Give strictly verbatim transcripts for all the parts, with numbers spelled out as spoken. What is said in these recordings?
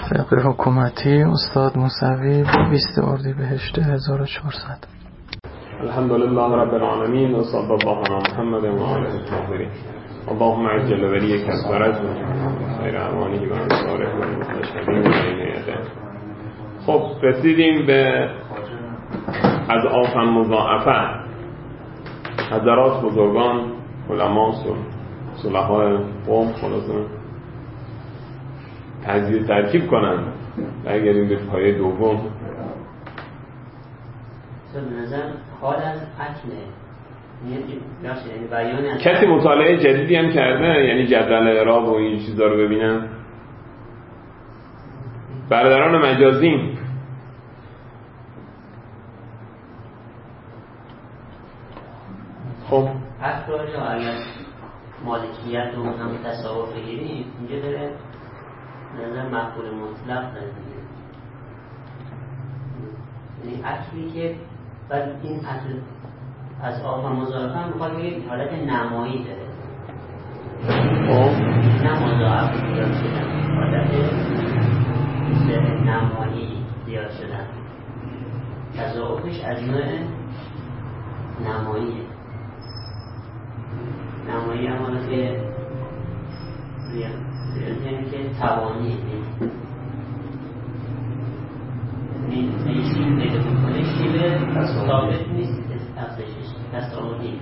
فقه حکومتی استاد موسوی بیست اردیبهشت هزار و چهارصد. الحمدلله رب العالمین و صلی الله علی محمد و آله الطاهرین. اللهم عجل ولیک الفرج و خیر اعوانه و انصاره و المستشهدین بین یدیه. خب رسیدیم به از آفن مضاعفه. حضرات بزرگان علما صلحای قوم خلاصه تجزیه ترکیب کنند. برگردیم به پایه دوم. به نظر حال از اکله کسی مطالعه جدیدی هم کرده؟ یعنی جدول اعراب و این چیزا رو ببینن؟ برادران مجازین خب اکل رو اگر مالکیت رو هم تصور بگیریم اینجا داره نظر مفعول مطلق داره دیگه. یعنی اکلی که بعد این اکل از آفا مضاعفه هم میخواد بگید حالت نمایی داره. نه مضاعف زیاد شدن، حالت نمایی زیاد شدن. تضاعفش از نوع نماییه. نمایی هم حالا که یعنی که توانی این شیل پیدا میکنه شیل ثابت نیست افزایشش تصاوری.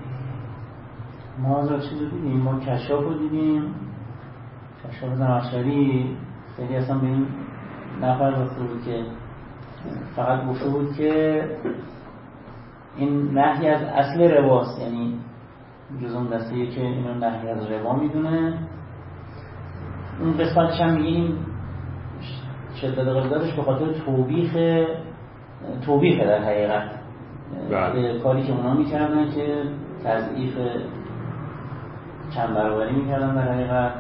ما از چی رو دیدیم؟ ما کشاف رو دیدیم. کشاف زمخشری خیلی اصلا به این نفر گفته بود که فقط گفته بود که این نهی از اصل رواست، یعنی جزم دسته‌ای که اینو نهی از روا میدونه. اون قسمتش هم میگه این شدت قضاوتش به خاطر توبیخ توبیخ در حقیقت به کاری که اونا میکردن که تضعیف چند برابری میکردن در حقیقت.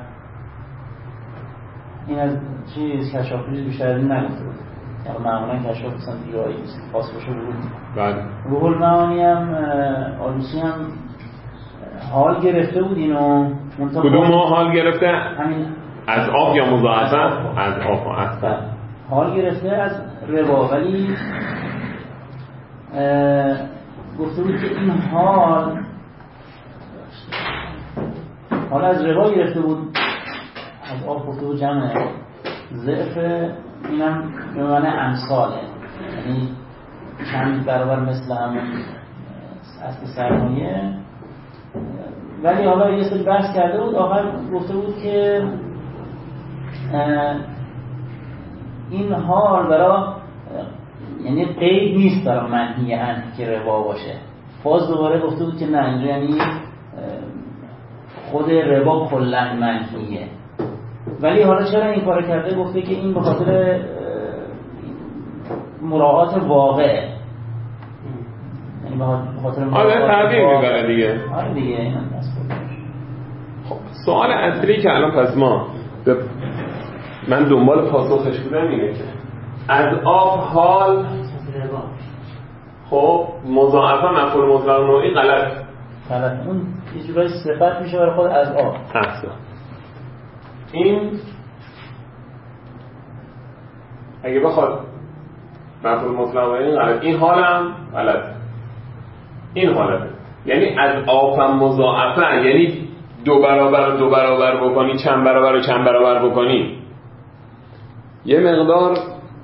این از چیز کشافی بیشتر از این نگفته بود. یعنی معمولا کشاف مثلا دیگه‌ای خاص باشه بود. بله. روح المعانی هم آلوسی هم حال گرفته بود اینو. کدوم ما حال گرفته؟ همین از آب یا مضاعفه؟ از آب اصلا حال گرفته از روا، ولی گفته بود که این حال حال از روا گرفته بود. از آب گفته بود جمع ضعف، اینم به معنی امثاله، یعنی چند برابر مثل همون اصل سرمایه. ولی حالا یه سری بحث کرده بود، آخر گفته بود که این حال برای یعنی قید نیست برای منهی عنه که ربا باشه. باز دوباره گفته بود که نه، اینجا یعنی خود ربا کلا منهیه. ولی حالا چرا این کار کرده؟ گفته که این به خاطر مراعات واقع، یعنی به خاطر مراعات تعبیر میبره دیگه. آره دیگه این هم دست بود. خب سوال اصلی که الان پس ما به من دنبال پاسخش بودم اینه که از آب حال خب مضاعفه مفعول مطلق نوعی غلط غلط اون یه جورایی صفت میشه برای خود از آب. اصلا این اگه بخواد مفعول مطلق نوعی غلط، این حالم غلط، این حالته. یعنی از آب مضاعفه یعنی دو برابر دو برابر بکنی، چند برابر و چند برابر بکنی. یه مقدار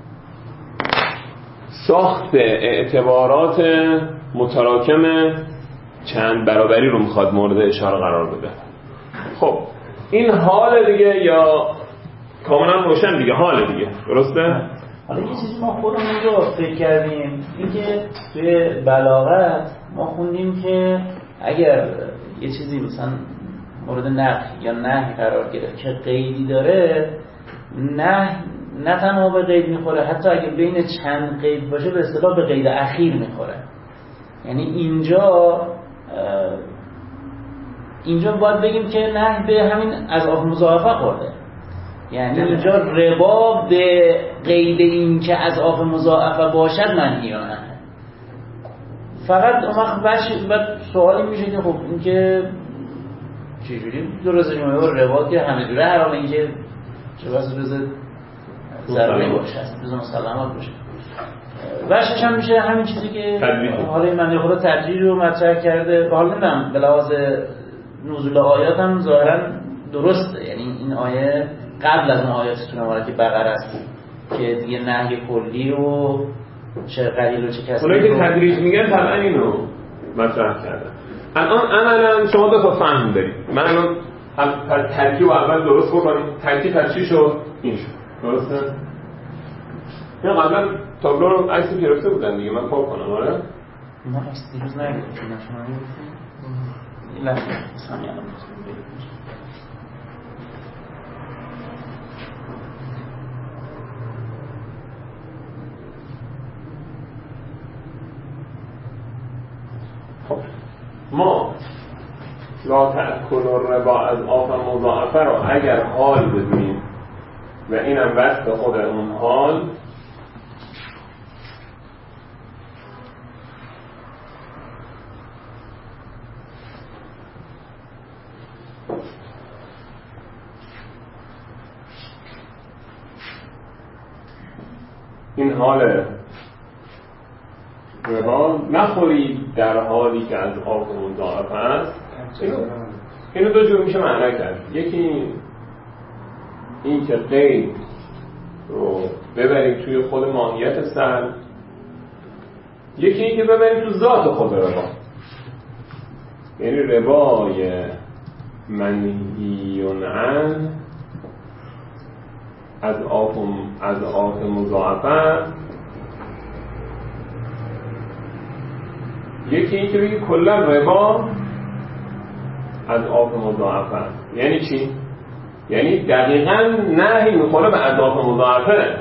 ساخت اعتبارات متراکم چند برابری رو میخواد مورد اشاره قرار بده. خب این حال دیگه یا کاملا روشن دیگه حال دیگه، درسته؟ حالا یه چیزی ما خودمون رو فکر کردیم، این که توی بلاغت ما خوندیم که اگر یه چیزی مثلا مورد نفی یا نهی قرار گرفت که قیدی داره، نه نه تنها به قید میخوره، حتی اگه بین چند قید باشه به اصطلاح به قید اخیر میخوره. یعنی اینجا اینجا باید بگیم که نه به همین از آف مضاعفه خورده. یعنی اینجا ربا به قید این که از آف مضاعفه باشد منهی یا نه. فقط اون وقت بعد سوالی میشه که خب این که چجوری درست جمعه ربا که همه جوره حرام، این که چه بس روز ضروری باشه، از لزوم مسلمات باشه. ورشش هم میشه همین چیزی که حالا این منده خدا تدریج رو مطرح کرده. حالا نمیدونم به لحاظ نزول آیات هم ظاهرا درسته، یعنی این آیه قبل از اون آیات تو مبارکه بقره است که دیگه نهی کلی رو چه قلیل و چه کسی اونایی که تدریج میگن طبعا اینو مطرح کردن. الان عملا شما دو تا فهم دارید. من الان ترکیب اول درست بکنیم، ترکیب از چی شد؟ این شد. درسته؟ یا قبلا تابلو رو عکسی گرفته بودن دیگه، من پاک کنم. آره؟ نه عکس دیروز نگرفتیم، شما نگرفتیم. این لحظه ثانیه الان ما لا تأکل الربا از آف مضاعفه رو اگر حال بدونیم و اینم وصف خود اون حال، این حال ربا نخورید در حالی که از آف مضاعفه است. اینو, اینو دو جور میشه معنی کرد. یکی این که قید رو ببریم توی خود ماهیت سلب، یکی این که ببریم تو ذات خود ربا. یعنی ربای منهی عن از آف از آف مضاعفه، یکی این که بگی کلا ربا از آف مضاعفه است. یعنی چی؟ یعنی دقیقاً نهی میخوره به اضعاف مضاعفه،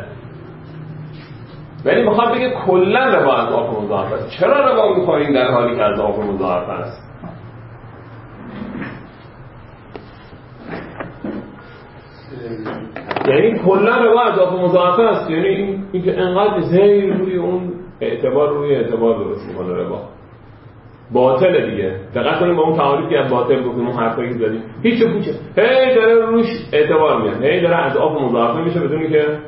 ولی میخواد بگه کلا ربا از آف مضاعفه است. چرا ربا میخوریم در حالی که از آف مضاعفه است؟ یعنی کلا ربا از آف مضاعفه است. یعنی اینکه انقدر زیر روی اون اعتبار روی اعتبار درست میکنه ربا باطله دیگه. دقت کنیم با اون تعاریفی از باطل گفتیم، اون حرفایی که زدیم هیچ و پوچه، هی داره روش اعتبار میاد، هی داره از آف مضاعفه میشه بدونی که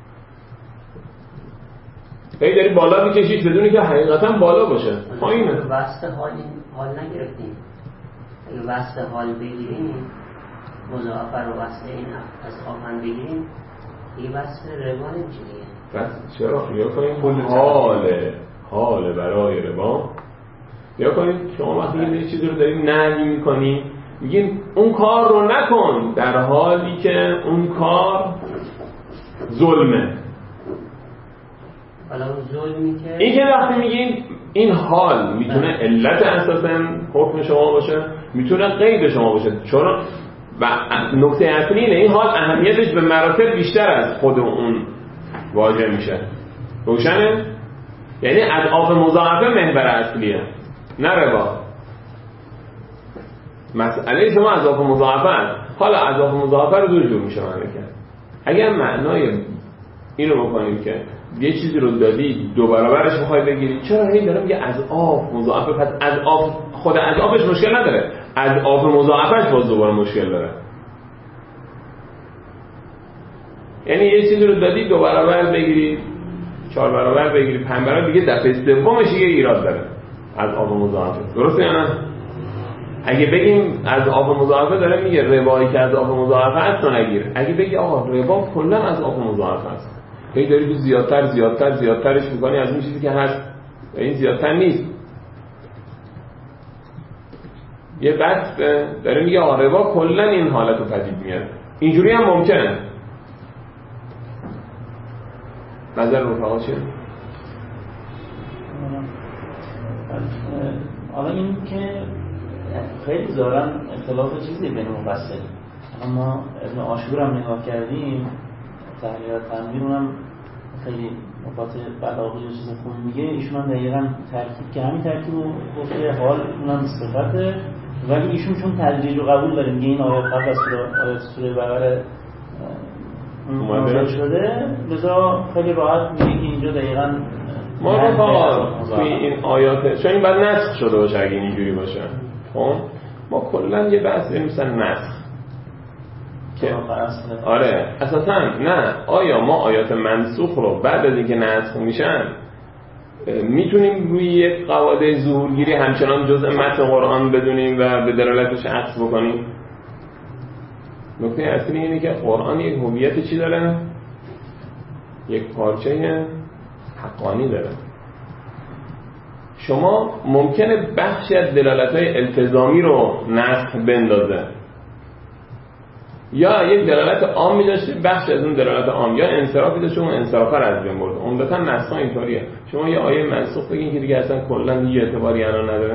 هی داری بالا میکشید بدونی که حقیقتا بالا باشه. پایینه. وصف حال حال نگرفتیم. اگه وصف حال بگیریم، مضاعفه رو وصف این از آفن بگیریم، دیگه وصف ربا نمیشه دیگه. بس چرا خیال کنیم حال حال برای ربا. یا کنید شما وقتی یه چیزی رو دارید نهی میکنید، میگین اون کار رو نکن در حالی که اون کار ظلمه. حالا اون ظلمی که این که وقتی میگین این حال میتونه علت اساساً حکم شما باشه، میتونه قید شما باشه، چون و نکته اصلی اینه این حال اهمیتش به مراتب بیشتر از خود اون واژه میشه. روشنه؟ یعنی اضعاف مضاعفه محور اصلیه، نه ربا. مسئله شما اضعاف مضاعفه است. حالا اضعاف مضاعفه رو دو جور میشه معنی کرد. اگر معنای اینو بکنیم که یه چیزی رو دادی دو برابرش میخوای بگیری، چرا هی دارم میگه اضعاف مضاعفه؟ پس اضعاف خود اضعافش مشکل نداره، اضعاف مضاعفش باز دوباره مشکل داره. یعنی یه چیزی رو دادی دو برابر بگیری، چهار برابر بگیری، پنج برابر، دیگه دفعه سومش یه ایراد داره از آب مضاعفه. درسته یا نه؟ اگه بگیم از آب مضاعفه داره میگه ربایی که از آب مضاعفه است نگیر. اگه بگی آقا ربا کلا از آب مضاعفه است، هی داری تو زیادتر زیادتر زیادترش میکنی از این چیزی که هست، این زیادتر نیست. یه بحث داره میگه آقا ربا کلا این حالت رو پدید میاره. اینجوری هم ممکنه. نظر رفقا چیه؟ حالا این که خیلی ظاهرا اختلاف چیزی بین مفصل. اما ابن عاشور هم نگاه کردیم، تحلیلات تنویر اونم خیلی نکات بلاغی و چیز خوب میگه. ایشون هم دقیقاً ترکیب که همین ترکیب رو گفته، حال اونم صفته، ولی ایشون چون تدریج رو قبول داره میگه این آیات قبل از سوره آیات سوره بقره نازل شده، لذا خیلی راحت میگه که اینجا دقیقاً ما رو توی این آیات، چون این بعد نسخ شده باشه اگه اینجوری باشه. خب ما کلا یه بحث داریم مثلا نسخ که آره اساسا نه، آیا ما آیات منسوخ رو بعد از اینکه نسخ میشن میتونیم روی یک قواعد ظهورگیری همچنان جزء متن قرآن بدونیم و به دلالتش عکس بکنیم؟ نکته اصلی اینه که قرآن یک هویت چی داره؟ یک پارچه حقانی داره. شما ممکنه بخشی از دلالت‌های التزامی رو نسخ بندازه یا یک دلالت عامی داشته، بخش از اون دلالت عام یا انصرافی داشته، اون انصراف رو از بین برده. عمدتاً نسخ اینطوریه. شما یه آیه منسوخ بگین که دیگه اصلا کلاً یه اعتباری الان نداره.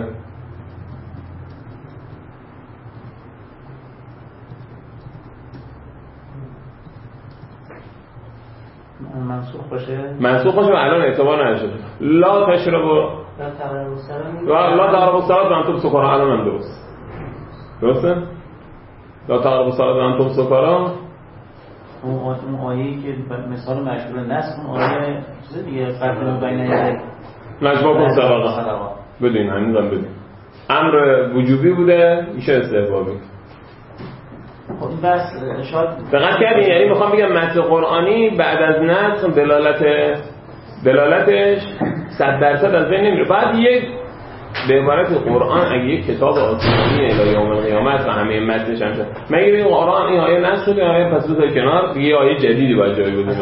منسوخ باشه منسوخ باشه و الان اعتبار نداره. لا تشربوا لا تقربوا الصلاة وانتم سکارا. الان هم درست درسته؟ لا تقربوا الصلاة وانتم سکارا. اون آیه‌ای که مثال مشهور نسخ، اون آیه چیز دیگه فرق بین مجموع صدقه بدین، همین هم بدین. امر وجوبی بوده، میشه استحبابی. خب این بس شاید دقت کردین؟ یعنی میخوام بگم متن قرآنی بعد از نسخ دلالت دلالتش صد درصد از بین نمیره. بعد یک به عبارت قرآن اگه یک کتاب آسمانی الی یوم القیامت و همه متنش هم شد، مگه این قرآن این آیه نسخ شده، آیه پس بذار کنار، دیگه یه آیه جدیدی باید جای بده.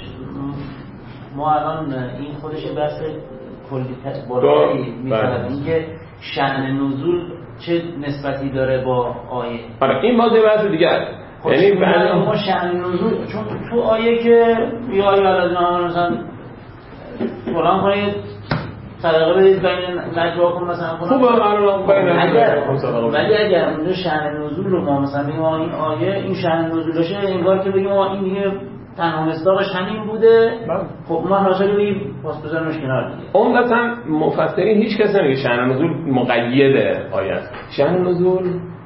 ما الان این خودش بحث کلی بالایی می‌طلبه، اینکه شأن نزول چه نسبتی داره با آیه. آره این باز یه بحث دیگه است. یعنی بعد ما شأن نزول چون تو آیه که یا یا الذین مثلا فلان کنید صدقه بدید بین نجواکم مثلا خوبه الان بین نجواکم، ولی اگر اونجا شأن نزول رو ما مثلا بگیم این آیه این شأن نزولشه، انگار که بگیم این دیگه تنها مصداقش همین بوده. خب ما حاصل بگیم پس بذارمش کنار دیگه. عمدتاً مفسرین هیچ کس نمیگه شأن نزول مقید آیه است. شأن نزول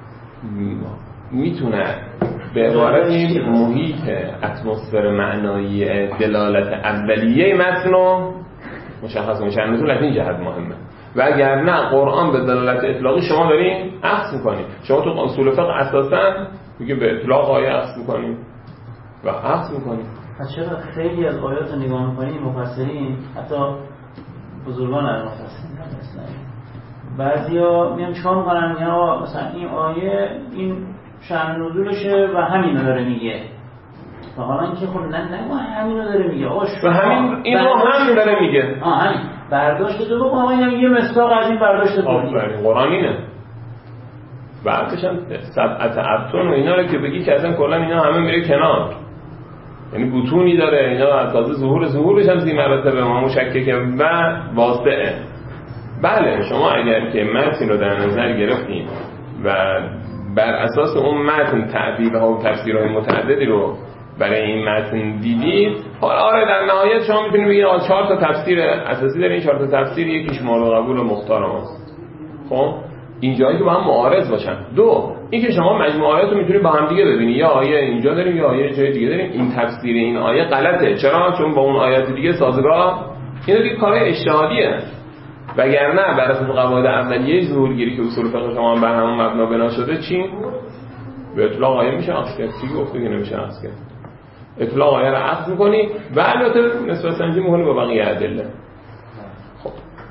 میتونه به عبارت محیط اتمسفر معنایی دلالت اولیه متن رو مشخص کنه. شأن نزول از این جهت مهمه. و اگر نه قرآن به دلالت اطلاقی شما دارین عکس میکنید. شما تو اصول فقه اساساً میگه به اطلاق آیه عکس میکنید و عکس میکنید. چرا خیلی از آیات رو نگاه میکنیم مفسرین، حتی بزرگان از مفسرین مثلا بعضیا میان چون میکنن میگن مثلا این آیه این شأن نزولشه و همینو داره میگه، و حالا اینکه خب نه نه همینو داره میگه آقا و همین این رو هم داره میگه. آه همین برداشت تو بگو آقا اینم یه مصداق از این برداشت تو آفرین قرآن اینه. بعدش هم سبعت ابطن و اینا رو که بگی که اصلا کلا اینا همه میره کنار، یعنی بطونی داره اینا، از تازه ظهور ظهورش هم زی مراتبه ما مشککه و واسطه. بله شما اگر که متن رو در نظر گرفتیم و بر اساس اون متن تعبیرها و تفسیرهای متعددی رو برای این متن دیدید، حالا آره در نهایت شما میتونید بگید آ چهار تا تفسیر اساسی داره، این چهار تا تفسیر یکیش مورد قبول و مختار ماست. خب این جایی که با هم معارض باشن. دو این که شما مجموع آیات رو میتونید با هم دیگه ببینید، یا آیه اینجا داریم یا آیه جای دیگه داریم، این تفسیر این آیه غلطه. چرا؟ چون با اون آیات دیگه سازگار. اینا دیگه کار اجتهادیه. وگرنه بر اساس قواعد اولیه ظهورگیری که اصول فقه شما بر همون مبنا بنا شده، چی به اطلاق آیه میشه عکس کرد، چی گفته که نمیشه عکس کرد. اطلاق آیه رو عکس می‌کنی و البته نسبت سنجی می‌کنی با بقیه ادله. خب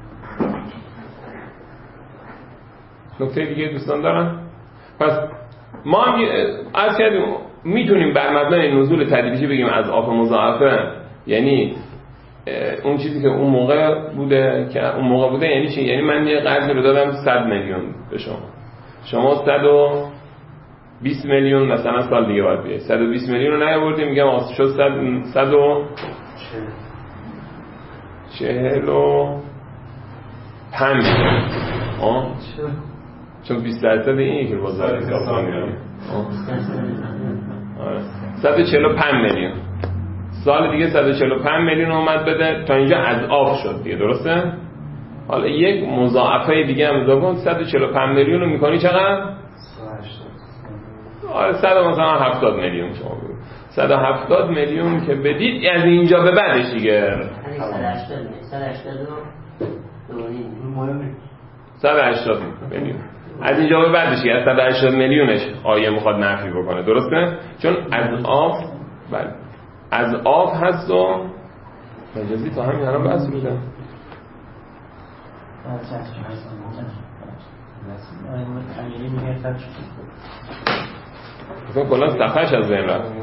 نکته دیگه دوستان دارن؟ پس ما هم عرض کردیم میتونیم بر مبنای نزول تدریجی بگیم از آف مضاعفه، یعنی اون چیزی که اون موقع بوده که اون موقع بوده یعنی چی؟ یعنی من یه قرضی رو دادم صد میلیون به شما، شما صد و بیست میلیون مثلا سال دیگه باید بیایید، صد و بیست میلیون رو نیاوردیم، میگم واسه شد صد و چهل و پنج آه چون بیست درصد این که بازار حساب کنیم صد و چهل و پنج میلیون سال دیگه صد و چهل و پنج میلیون اومد بده تا اینجا از آف شد دیگه، درسته؟ حالا یک مضاعفه دیگه هم اضافه کن، صد و چهل و پنج میلیون رو میکنی چقدر؟ آره صد و مثلا هفتاد میلیون شما بگو صد و هفتاد میلیون که بدید از اینجا به بعدش دیگه صد و هشتاد میلیون از اینجا به بعدش از صد و هشتاد میلیونش آیه میخواد نفی بکنه، درسته؟ چون از آف بله از آف هست و مجازی تا همین الان بحث می‌کنم. مثلا کلا صفحه‌اش از ذهن رفت.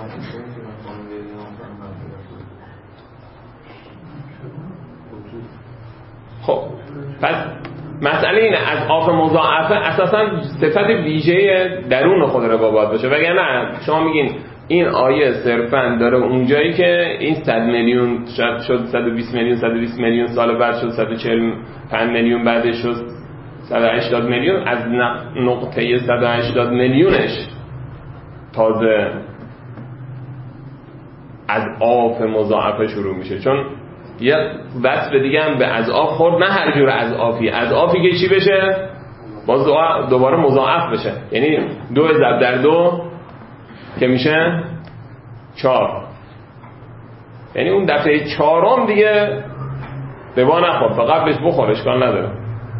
خب پس مسئله اینه از آف مضاعفه اساسا صفت ویژه درون خود ربا باید باشه، وگرنه شما میگین این آیه صرفاً داره اونجایی که این صد میلیون شد صد و بیست میلیون صد و بیست میلیون سال بعد شد صد و چهل و پنج میلیون بعدش شد صد و هشتاد میلیون، از نقطه صد و هشتاد میلیونش تازه از آف مضاعفه شروع میشه، چون یه وصف دیگه هم به از آف خورد، نه هر جور از آفی، از آفی که چی بشه باز دوباره مضاعف بشه، یعنی دو ضرب در دو که میشه چهار، یعنی اون دفعه چهارم دیگه ربا نخور، فقط بهش بخور اشکال نداره.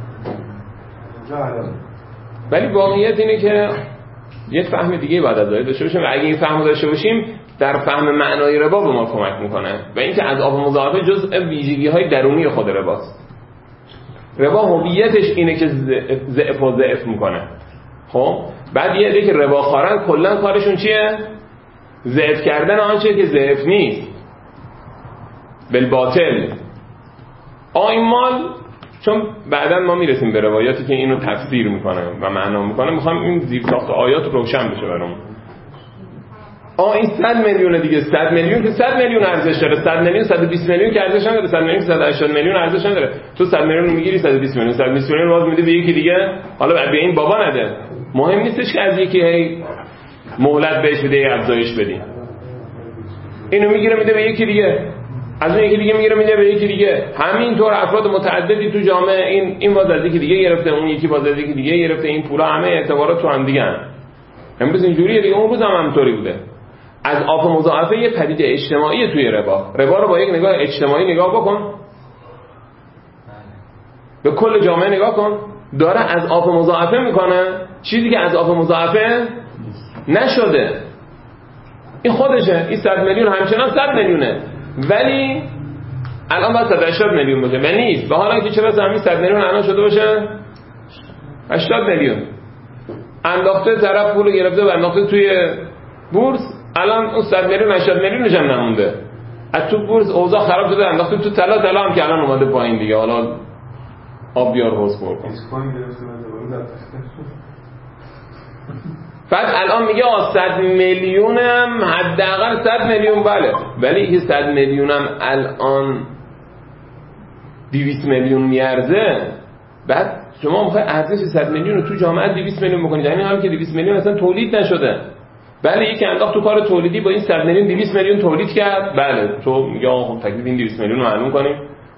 ولی واقعیت اینه که یه فهم دیگه باید از آیه داشته باشیم و اگه این فهم داشته باشیم در فهم معنای ربا به ما کمک میکنه و اینکه از آف مضاعفه جزء ویژگی های درونی خود رباست. ربا هویتش اینه که ضعف و ضعف میکنه. خب بعد یه عده که ربا خوارن کلا کارشون چیه؟ ضعف کردن آنچه که ضعف نیست بالباطل. آیمال چون بعداً ما میرسیم به روایاتی که اینو تفسیر میکنه و معنا میکنه، میخوام این زیر ساخت آیات روشن بشه برام. آ این صد میلیون دیگه، صد میلیون که صد میلیون ارزش داره، صد میلیون صد و بیست میلیون که ارزش نداره، صد میلیون صد و هشتاد میلیون ارزش نداره. تو صد میلیون رو میگیری صد و بیست میلیون، صد و بیست میلیون باز میده به یکی دیگه، حالا به این بابا نده، مهم نیستش که از یکی هی مهلت بهش بده یا افزایش بدی، اینو میگیره میده به یکی دیگه، از اون یکی دیگه میگیره میده به یکی دیگه، همینطور افراد متعددی تو جامعه این این باز از یکی دیگه گرفته، اون یکی باز از یکی دیگه گرفته، این پولا همه اعتبارات تو هم دیگه هم. امروز اینجوریه دیگه، اون روز هم همینطوری بوده. از آف مضاعفه یه پدیده اجتماعی توی ربا. ربا رو با یک نگاه اجتماعی نگاه بکن، به کل جامعه نگاه کن، داره از آف مضاعفه میکنه چیزی که از آف مضاعفه نشده. این خودشه، این صد میلیون همچنان صد میلیونه، ولی الان باید صد و هشتاد میلیون باشه و نیست. به حال اینکه چرا زمین صد میلیون الان شده باشه هشتاد میلیون، انداخته طرف پول گرفته و انداخته توی بورس، الان اون صد میلیون هشتاد میلیونش هم نمونده، از تو بورس اوضاع خراب شده انداخته تو طلا، طلا هم که الان اومده پایین دیگه، حالا آب بیار حوض پر کن. بعد الان میگه آ صد میلیونم حداقل صد میلیون، بله، ولی این صد میلیونم الان دویست میلیون میارزه. بعد شما میخوای ارزش صد میلیون رو تو جامعه دویست میلیون بکنید، یعنی حالی که دویست میلیون اصلا تولید نشده، بله یکی انداخت تو کار تولیدی با این صد میلیون دویست میلیون تولید کرد، بله تو میگه خب تکلیف این دویست میلیون رو معلوم کنیم،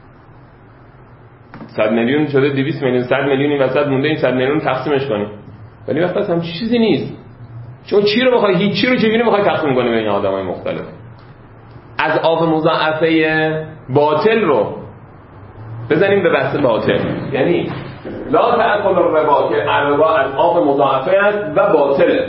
صد میلیون شده دویست میلیون، صد میلیون این وسط مونده، این صد میلیون رو تقسیمش کنیم، ولی وقتی هم چیزی نیست. چون چی رو بخوای، هیچ چی رو چجوری بخوای تقسیم کنی بین آدمای مختلف؟ از آف مضاعفه باطل رو بزنیم به بحث باطل، یعنی لا تأکل الربا که الربا از آف مضاعفه است و باطله.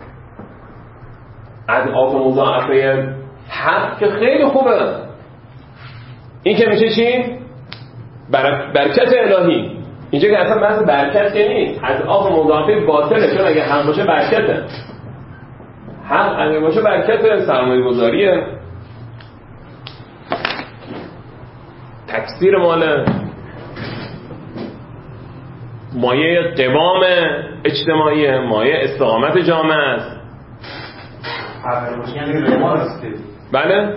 از آف مضاعفه حق که خیلی خوبه، این که میشه چی؟ بر... برکت الهی. اینجا که اصلا بحث برکت که نیست، از آف مضاعفه باطله، چون اگه حق باشه برکته، حق اگه باشه برکته، سرمایه گذاریه، تکثیر مال مایه قوام اجتماعی، مایه استقامت جامعه است. بله؟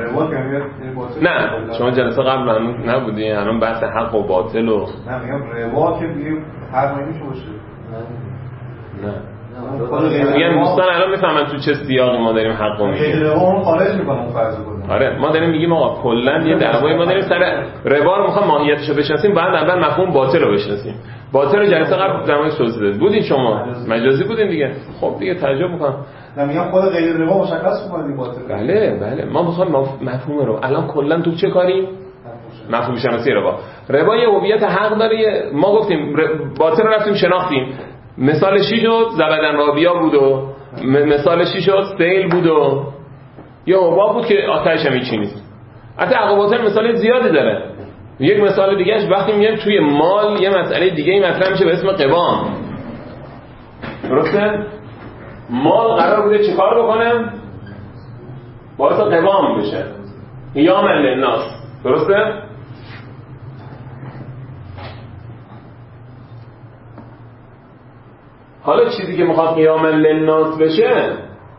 نه شما جلسه قبل هنوز نبودی، الان بحث حق و باطل و نه میگم روا که بگیم هر نمیشه باشه. نه میگم دوستان الان میفهمن تو چه سیاقی ما داریم حق و میگیم. روا اون خارج میکنه اون فرض کنه. آره ما داریم میگیم آقا کلا یه دعوایی ما داریم سر روا رو میخوام ماهیتش رو بشناسیم، بعد اول مفهوم باطل رو بشناسیم. باطل جلسه قبل زمانی توضیح داد بودین شما، مجازی بودین دیگه. خب دیگه تعجب میکنم. نه میگم خود غیر روا مشخص کنید باطل. بله بله ما میخوایم مفهوم رو الان کلا تو چه کاریم؟ مفهوم شناسی روا. روا یه هویت حق داره، ما گفتیم باطل رو رفتیم شناختیم، مثال چی شد؟ زبدن رابیا بود و مثال چی شد؟ سیل بود و یا حباب بود که آتش هم هیچی نیست. حتی عقباتر مثال زیادی داره. یک مثال دیگهش وقتی میگن توی مال یه مسئله دیگه ای مطرح میشه به اسم قوام. درسته؟ مال قرار بوده چه کار بکنه؟ باعث قوام بشه یا من للناس. درسته؟ حالا چیزی که میخواد قیاما للناس بشه،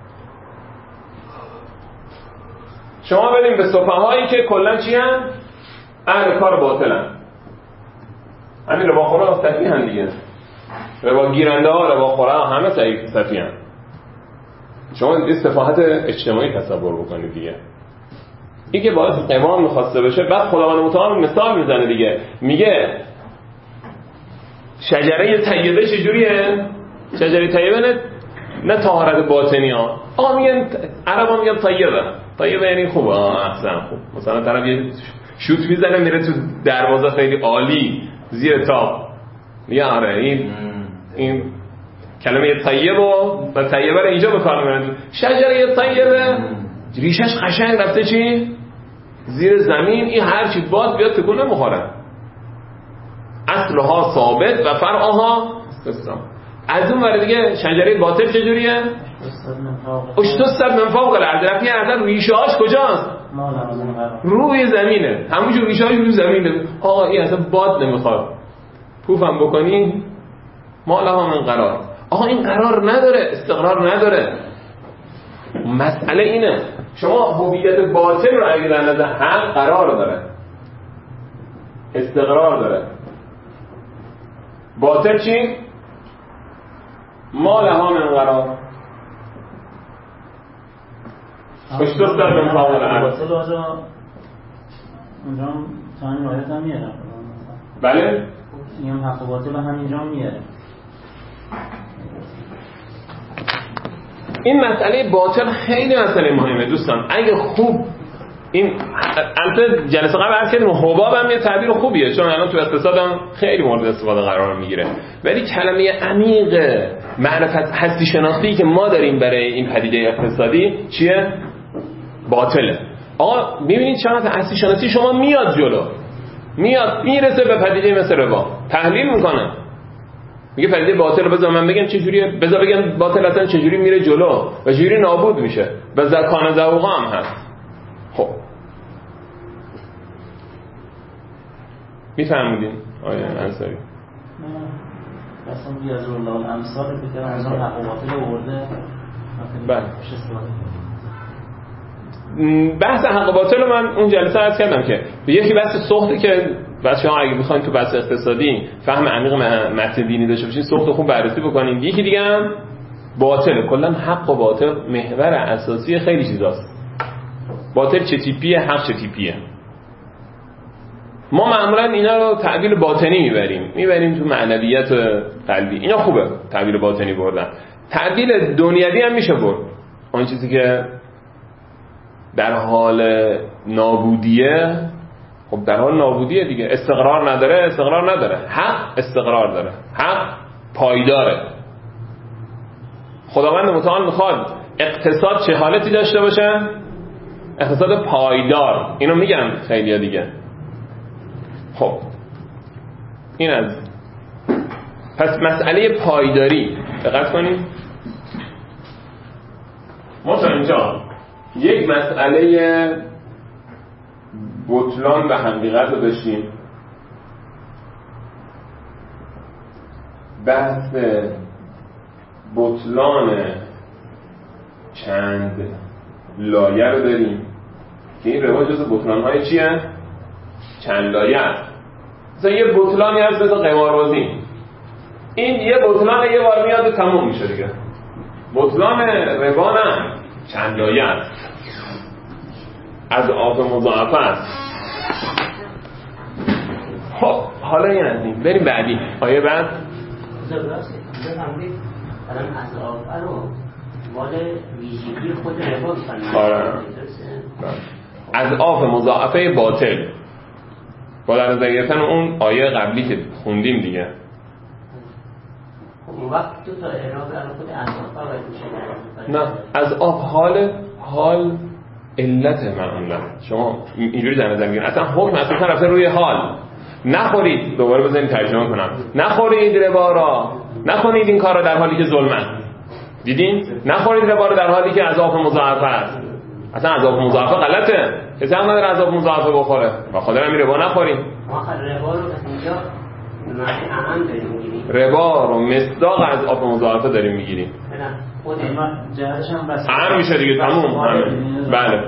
شما بریم به سفهایی که کلا چی هن؟ اهل کار باطلن. همین رباخورا صفی هن دیگه، ربا گیرنده ها، رباخورا همه صفی هن. شما این سفاهت اجتماعی تصور بکنید دیگه. این که باعث قوام میخواسته بشه. بعد خداوند متعال مثال میزنه دیگه، میگه شجره طیبه چجوریه؟ شجره طیبه نه نه طهارت باطنی ها. آقا میگن عرب ها میگن طیبه. طیبه یعنی خوبه، احسن خوب. مثلا طرف یه شوت میزنه میره تو دروازه خیلی عالی زیر تاق، میگه آره این این کلمه طیبه و طیبه رو اینجا به کار میبرن. شجره طیبه ریشش قشنگ رفته چی؟ زیر زمین. این هر چی باد بیاد تکون نمیخوره. اصلها ثابت و فرعها استثناء. از اون ور دیگه شجره باطل چجوریه؟ اشتصد من فوق الارض. رفتی اصلا ریشه‌هاش کجاست؟ روی زمینه. همونجور ریشه‌هاش روی زمینه. آقا این اصلا باد نمیخواد پوفم بکنی ما لها من قرار. آقا این قرار نداره، استقرار نداره. مسئله اینه شما هویت باطل رو اگه در نظر حق قرار داره، استقرار داره. باطل چی؟ ما لها من قرار. اشتوست در من فوق الارض. باطل آجا اونجا تا همین آیت هم میارم. بله؟ این حق و باطل همینجا میاره. این مسئله باطل خیلی مسئله مهمه دوستان. اگه خوب این البته جلسه قبل عرض کردیم حباب هم یه تعبیر خوبیه، چون الان تو اقتصاد هم خیلی مورد استفاده قرار میگیره، ولی کلمه عمیق معرفت هستی شناختی که ما داریم برای این پدیده اقتصادی چیه؟ باطله. آقا میبینید چقدر هستی شناسی شما میاد جلو، میاد میرسه به پدیده مثل ربا، تحلیل میکنه، میگه پدیده باطل بذار من بگم چه جوریه، بذار بگم باطل اصلا چه جوری میره جلو و چجوری نابود میشه و زکان ذوقا هم هست. خب میفهمیدین آیا انصاری؟ نه اصلا بیازر الله الامثال بکنم از اون حق و باطل ورده. بله بحث حق و باطل من اون جلسه عرض کردم که یکی بحث سخته که بچه‌ها اگه بخواید تو بحث اقتصادی فهم عمیق متن دینی داشته باشین سخت خوب بررسی بکنین. یکی دیگه هم باطله. کلا حق و باطل محور اساسی خیلی چیزاست. باطل چه تیپیه، حق چه تیپیه. ما معمولا اینا رو تعبیر باطنی میبریم میبریم تو معنویت قلبی. اینا خوبه تعبیر باطنی بردن. تعبیر دنیوی هم میشه برد. اون چیزی که در حال نابودیه، خب در حال نابودیه دیگه. استقرار نداره، استقرار نداره. حق استقرار داره، حق پایداره. خداوند متعال میخواد اقتصاد چه حالتی داشته باشه؟ اقتصاد پایدار. اینو میگن خیلی‌ها دیگه. خب این از پس مسئله پایداری دقت کنیم. ما تا اینجا یک مسئله بطلان و حقیقت رو داشتیم. بحث بطلان چند لایه رو داریم که این روایت جز بطلان های چیه؟ چند لایه است. مثلا یه بطلانی هست مثل قماربازی، این یه بطلان یه بار میاد و تموم میشه دیگه. بطلان ربا نه، چند لایه است، از آب مضاعفه است. خب حالا این از این بریم بعدی آیه بعد. بفهمید الان از آب رو مال ویژگی خود ربا می‌کنید. آره. از آب مضاعفه باطل با در نظر گرفتن اون آیه قبلی که خوندیم دیگه. اون وقت تو تا اعراب برای خود اضافه باید میشه. نه از آب حال حال علت معمولا شما اینجوری در نظر میگیرید اصلا حکم اصلا رفته روی حال. نخورید، دوباره بزنید ترجمه کنم، نخورید ربا را، نکنید این کار را در حالی که ظلمه. دیدین؟ نخورید ربا را در حالی که عذاب مضاعفه است. اصلا عذاب مضاعفه غلطه، کسی هم نداره عذاب مضاعفه بخوره. با خاطر همین ربا نخورید. آخر ربا رو اینجا معنی اهم داریم میگیریم، ربا رو مصداق از عذاب مضاعفه داریم میگیریم. نه خود من جهتش هم بس اهم میشه دیگه، تموم. بله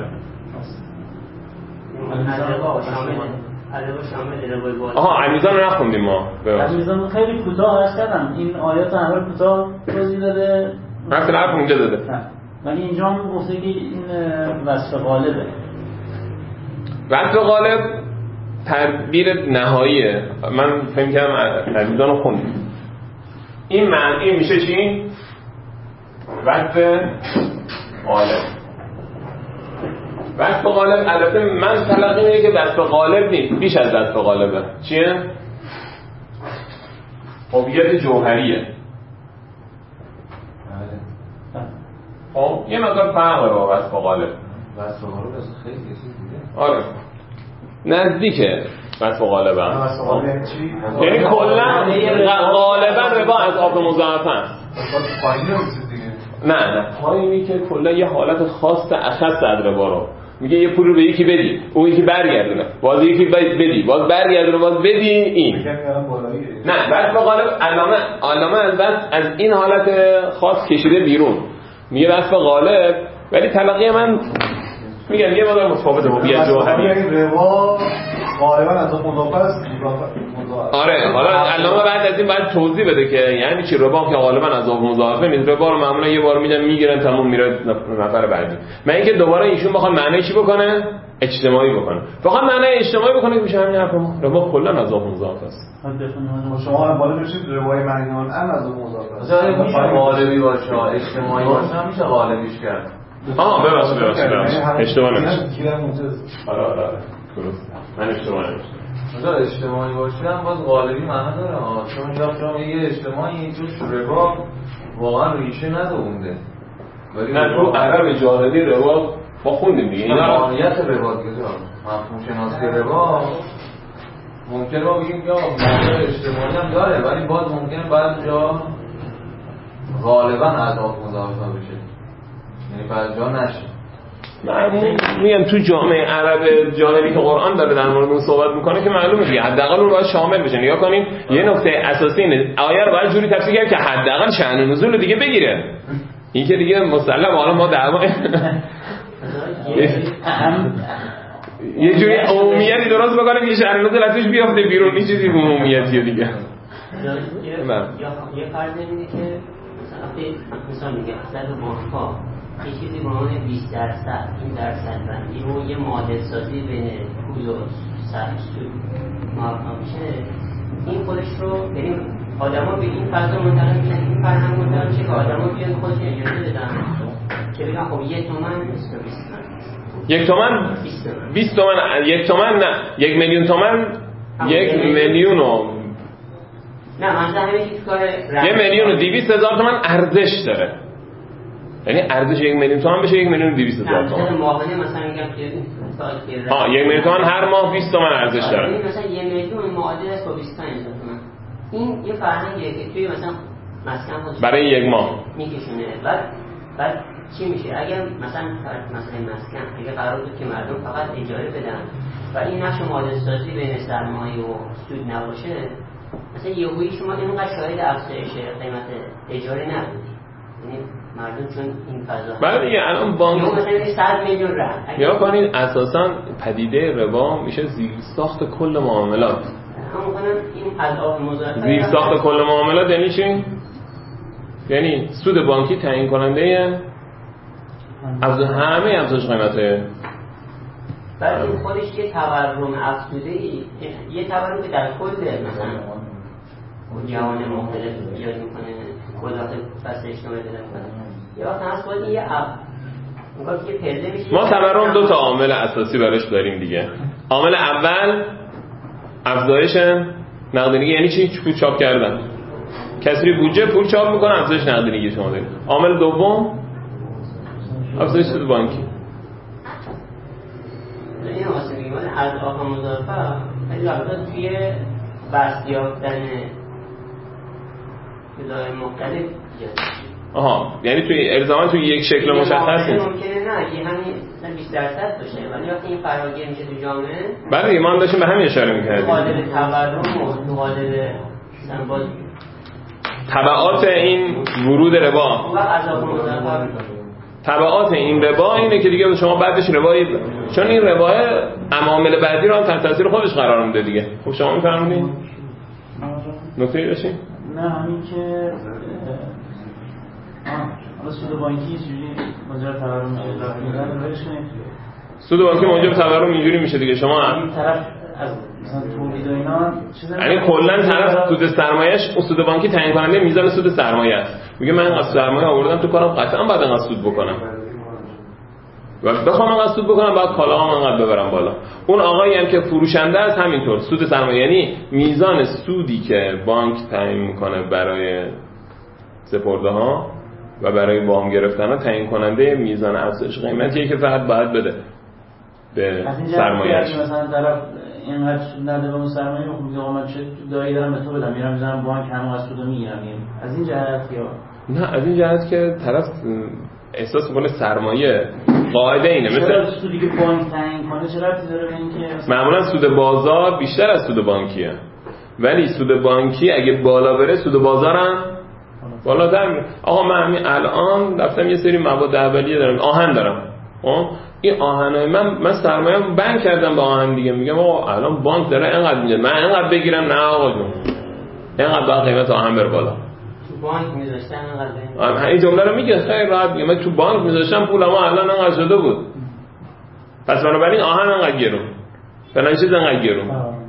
ربا شامل ربای بالا. آها المیزان رو نخوندیم ما. المیزان خیلی کوتاه عرض کردم، این آیات اول کوتاه توضیح داده، مثلا حرف اونجا داده، ولی اینجا هم گفته که این وصف غالبه. وصف غالب تعبیر نهاییه. من فهم کردم المیزان رو خوندیم. این معنی میشه چی؟ وصف غالب. وصف غالب البته من تلقی میگه که وصف غالب نیست، بیش از وصف غالبه. چیه؟ هویت جوهریه. خب یه مقدار فرقه با وصف غالب. وصف غالب از خیلی چیز دیگه. آره نزدیکه وصف غالبه. وصف غالب یعنی چی؟ یعنی کلا غالبا ربا از آب مضاعفه است. پایین نمیشه دیگه. نه نه پایینی که کلا یه حالت خاص اخص از ربا رو میگه، یه پول رو به یکی بدی، اون یکی برگردونه، باز یکی بدی، باز برگردونه، باز بدی. این نه وصف غالب علامه علامه از بس از این حالت خاص کشیده بیرون. میگه وصف غالب، ولی تلقی من میگم یه مقدار متفاوته با بیاد جوهری. یعنی ربا غالبا از مضاعفه است. آره حالا علامه بعد از این باید توضیح بده که یعنی چی ربا که غالبا از مضاعفه نیست. ربا رو معمولا یه بار میدن میگیرن تموم میره نفر بعدی. من اینکه دوباره ایشون بخواد معنی چی بکنه؟ اجتماعی بکنه. فقط معنی اجتماعی بکنه که میشه همین حرف ما. ربا کلا از مضاعفه است. شما هم بالا بشید روای معنی اون هم از مضاعفه است. مثلا میشه غالبی باشه، اجتماعی باشه، میشه غالبیش کرد. آها ببخشید ببخشید اشتباه نمیشه. آره آره آره درست. من اشتباه نمیشه. مثلا اجتماعی باشه هم باز غالبی معنی داره. چون جا شما یه اجتماعی توش ربا واقعا ریشه ندونده. ولی نه تو عرب جاهلی ربا ما خوندیم دیگه. اینا ماهیت ربا دیگه. مفهوم شناسی ربا ممکنه ما بگیم که معنی اجتماعی هم داره، ولی باز ممکنه بعضی جا غالبا اضافه مضاعفه بشه، یعنی بعضی جا نشه. من میگم تو جامعه عرب جاهلی که قرآن داره در مورد اون صحبت میکنه که معلومه دیگه حداقل اون باید شامل بشه. نگاه کنیم یه نکته اساسی اینه، آیه رو باید جوری تفسیر کرد که حداقل شأن نزول دیگه بگیره. این که دیگه مسلم حالا ما دعوا یه جوری عمومیتی درست بکنه که شأن نزول ازش بیافته بیرون، این چیزی عمومیتیه دیگه. یه فرض اینه که مثلا مثلا میگه اصلا بانک‌ها یه چیزی به عنوان بیست درصد این درصد بندی رو یه معادل سازی بین پول و سود موفق میشه. این خودش رو یعنی آدما به این فضا منتقل میشن، این فرهنگ منتقل میشه که آدما بیان خودش اجازه بدن که بگن خب یک تومن نیست بیست تومن، یک تومن بیست تومن، یک تومن نه یک میلیون تومن، یک میلیون و نه منظور همین که تو کار یک میلیون و دویست هزار تومن ارزش داره. یعنی ارزش یک میلیون تومان بشه یک میلیون و دویست هزار تومان. نه معاونه مثلا میگم که آ یک میلیون تومان هر ماه بیست تومن ارزش داره. یعنی مثلا یک میلیون معادل است با بیست و پنج هزار تومان. این یه فرهنگیه که توی مثلا مسکن خودش برای یک ماه میکشونه. بعد بعد چی میشه اگر مثلا مثلا مسکن اگه قرار بود که مردم فقط اجاره بدن و این نقش معادل سازی بین سرمایه و سود نباشه، مثلا یهویی شما اینقدر شاهد افزایش قیمت اجاره نبودی. یعنی مردم چون این فضا بله دیگه الان بانک یا مثلا صد میلیون رفت. یا کنین اساسا پدیده ربا میشه زیر ساخت کل معاملات. همون کنن این از آب مضاعفه زیر ساخت کل معاملات یعنی چی؟ یعنی سود بانکی تعیین کننده از همه افزایش قیمته. بعد این خودش یه تورم افزوده ای، یه تورم در کل مثلا جهان مختلف ایجاد میکنه، وزارت فصل اجتماعی داره میکنه. یه وقت هست باید یه اپ که پرده میشه. ما تورم دو تا عامل اساسی براش داریم دیگه. عامل اول افزایش نقدینگی، یعنی چی؟ پول چاپ کردن. کسری بودجه پول چاپ میکنه، افزایش نقدینگی شما دارید. عامل دوم افزایش سود بانکی. این واسه میگم از آقا مضافه خیلی وقتا توی بست یافتن کلاه مختلف ایجاد میشه. آها، یعنی توی الزاما توی یک شکل مشخص نیست. ممکنه نه یه همین بیست درصد باشه، ولی وقتی این فراگیر میشه تو جامعه، بله ما هم داشتیم به همین اشاره می‌کردیم. قابل تورم و قابل سنباز تبعات این ورود ربا، و عذاب مضاعف. تبعات این ربا اینه که دیگه شما بعدش ربایی، چون این ربا عوامل بعدی رو هم تحت تاثیر خودش قرار میده دیگه. خب شما میفهمید؟ نکته‌ای داشتین؟ نه همین که حالا سود بانکی چجوری موجب تورم میشه لاغر میدن روش کنید. سود بانکی موجب تورم اینجوری میشه دیگه. شما این طرف از مثلا تولید و اینا چیزا یعنی کلا طرف سود سرمایه‌اش سود بانکی تعیین کننده میزان سود سرمایه است. میگه من اینقدر سرمایه آوردم تو کارم، قطعا باید اینقدر سود بکنم. و بخوام اینقدر سود بکنم باید کالاهام اینقدر ببرم بالا. اون آقایی هم که فروشنده است همینطور سود سرمایه، یعنی میزان سودی که بانک تعیین میکنه برای سپرده‌ها و برای وام گرفتن‌ها تعیین کننده میزان افزایش قیمتیه که فرد باید بده به سرمایه‌اش. مثلا طرف اینقدر سود نده به اون سرمایه، خب میگه آقا من چه دایی دارم به تو بدم، میرم میذارم بانک همون از سودو میگیرم. از این جهت یا نه از این جهت که طرف احساس می‌کنه سرمایه قاعده اینه، مثل سودی که بانک تعیین کنه چه ربطی داره به اینکه معمولا سود بازار بیشتر از سود بانکیه، ولی سود بانکی اگه بالا بره سود بازارم بالاتر میره. آقا من همین الان رفتم یه سری مواد اولیه دارم، آهن دارم. ها این آهنای من من سرمایه‌ام بانک کردم به آهن دیگه، میگم آقا الان بانک داره اینقدر میده، من اینقدر بگیرم. نه آقا جون اینقدر باید قیمت آهن بره بالا. تو بانک میذاشتن اینقدر. این جمله رو میگه خیلی راحت، میگه من تو بانک میذاشتم پولم الان اینقدر شده بود، پس بنابراین آهن اینقدر گرون، فلان چیز اینقدر گرون.